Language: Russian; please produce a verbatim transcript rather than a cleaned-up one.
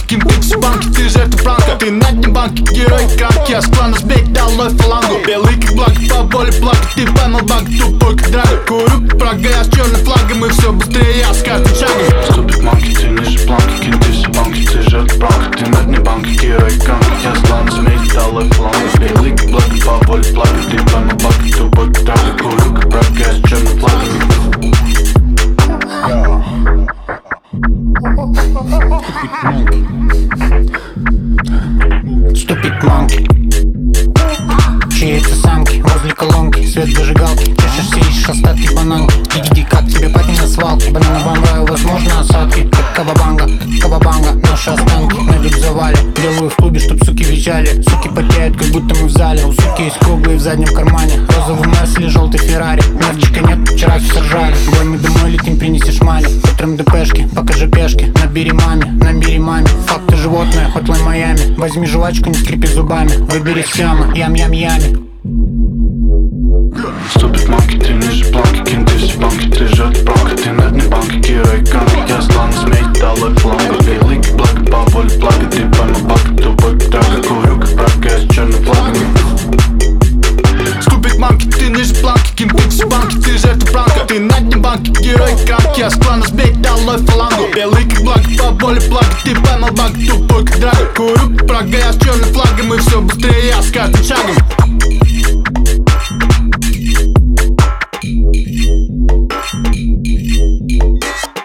кем ты все банки, ты жертва пранка. Ты на дне банки, герой кранки. Я с клана сбить долой фалангу. Белый как благ, по воле плакать. Ты поймал баг, тупой как драга. Курю Прага, я с черным флагом. И все быстрее, я с каждым шагом. Ступит манки, ты ниже планки. Кем ты все банки, ты жертва пранка. Ты на дне банки, герой кранки. Я с клана сбить долой фалангу. Белый как благ, по воле плакать. Ты поймал баг, тупой как драга. Курю как Прага, я с черным флагом. Ступит манки, чьи-то самки возле колонки, свет зажигалки. Чешешься, ищешь остатки бананки. Иди, как тебе парень на свалке. Банановом раю, возможно, осадки. Как кавабанга, как кавабанга. Наши останки на вид завале. Делаю в клубе, чтоб суки визжали. Суки потеют, как будто мы в зале. У суки есть круглые в заднем кармане. Розовый Мерс или желтый Феррари. Мерчика нет, вчера все ржали. Бой, мы домой летим, принесешь маме. Утром ДПшки, покажи пешки. Набери маме, набери маме. Факты животное, Hotline Miami. Возьми жвачку, не скрипи зубами. Выбери схемы, ям-ям-ями. Ступит манки, ты ниже планки. Кем ты все банки, ты жертва пранка. Ты на дне банки, герой кранки. Я с клана змей, долой фланга. Белый как благо, по воле плага. Ты поймал баг, тупой как драга. Курю как Прага, я с черным флагом. Скупит манки, ты ниже планки. Кем ты все банки, ты жертва пранка. Ты на дне банки, герой кранки. Я с клана сбить долой фалангу. Белый как благо, по воле плага. Ты поймал баг, тупой как драга. Курю как Прага, я с черным флагом. И все быстрее, я с каждым шагом.